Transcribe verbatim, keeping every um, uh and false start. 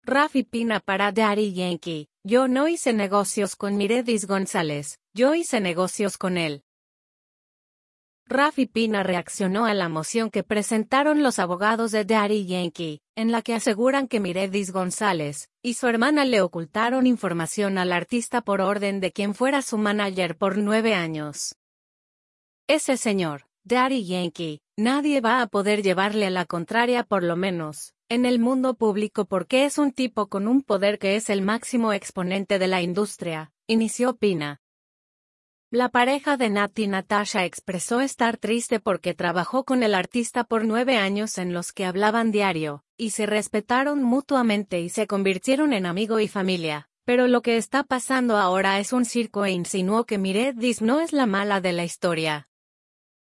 Rafi Pina para Daddy Yankee. Yo no hice negocios con Miredis González, yo hice negocios con él. Rafi Pina reaccionó a la moción que presentaron los abogados de Daddy Yankee, en la que aseguran que Miredis González y su hermana le ocultaron información al artista por orden de quien fuera su manager por nueve años. Ese señor, Daddy Yankee, nadie va a poder llevarle a la contraria por lo menos en el mundo público porque es un tipo con un poder que es el máximo exponente de la industria, inició Pina. La pareja de Nat y Natasha expresó estar triste porque trabajó con el artista por nueve años en los que hablaban diario, y se respetaron mutuamente y se convirtieron en amigo y familia, pero lo que está pasando ahora es un circo e insinuó que Miredis no es la mala de la historia.